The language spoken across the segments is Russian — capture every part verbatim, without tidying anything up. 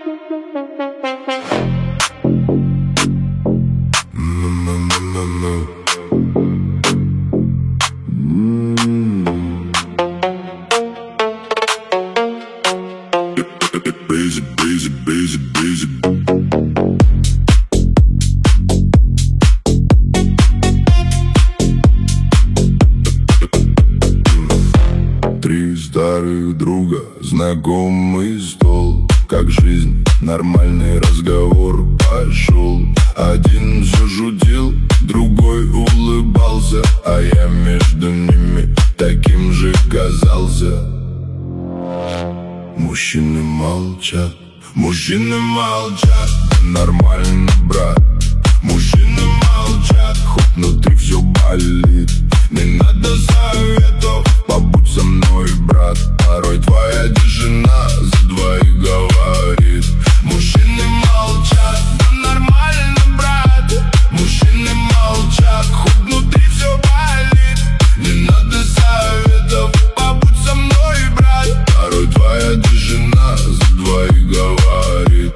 Три старых друга, знакомый стол. Как жизнь, нормальный разговор пошел. Один все шутил, другой улыбался, а я между ними таким же казался. Мужчины молчат, мужчины молчат, нормально, брат. Мужчины молчат, хоть внутри все болит. Не надо советов, побудь со мной, брат. Порой твоя тишина за двоих говорит. Мужчины молчат, да нормально, брат. Мужчины молчат, хоть внутри все болит. Не надо советов, побудь со мной, брат. Порой твоя тишина за двоих говорит.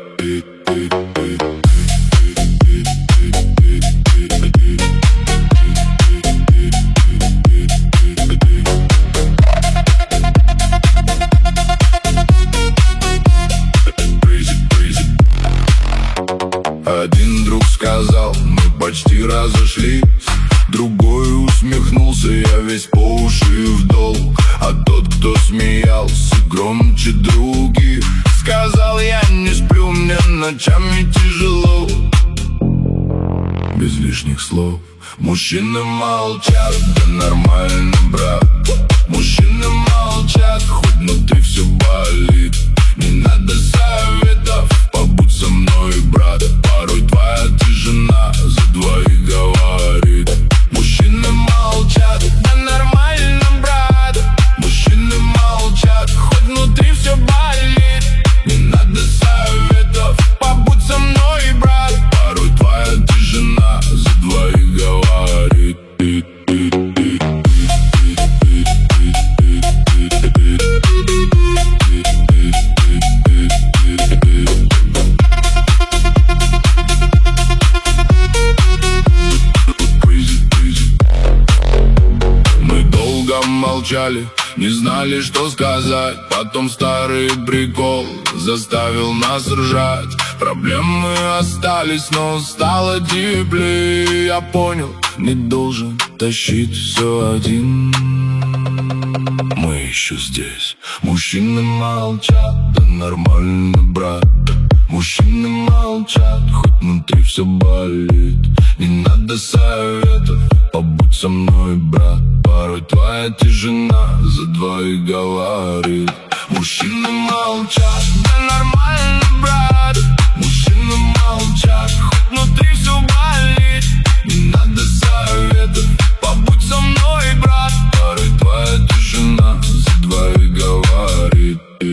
Один друг сказал, мы почти разошлись. Другой усмехнулся, я весь по уши в долг. А тот, кто смеялся громче других, сказал, я не сплю, мне ночами тяжело. Без лишних слов. Мужчины молчат, да нормально, брат. Мужчины молчат, хоть внутри все болит. Не надо советов, побудь со мной, брат. Порой твоя тишина за двоих говорит. Мужчины молчат, да нормально, брат. Мужчины молчат, хоть внутри все болит. Не надо советов, побудь со мной, брат. Порой твоя тишина за двоих говорит. Молчали, не знали, что сказать. Потом старый прикол заставил нас ржать. Проблемы остались, но стало теплее. Я понял, не должен тащить все один. Мы еще здесь. Мужчины молчат, да нормально, брат. Мужчины молчат, хоть внутри все болит. Не надо советов, побудь со мной, брат. Порой твоя тишина за двоих говорит. Мужчины молчат, да нормально, брат. Мужчины молчат, хоть внутри все болит. Не надо советов, побудь со мной, брат. Порой твоя тишина за двоих говорит.